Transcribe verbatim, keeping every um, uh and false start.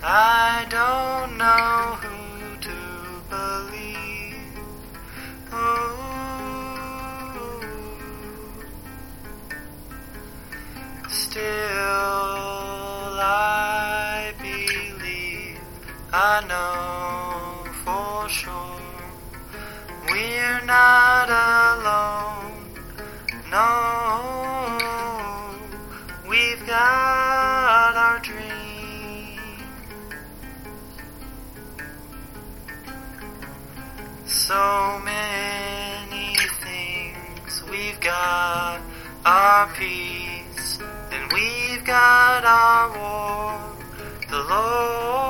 I don't know who to believe. Oh, still I believe, I know for sure we're not alone. No, we've got our dreams. So many things. We've got our peace, then we've got our war. The Lord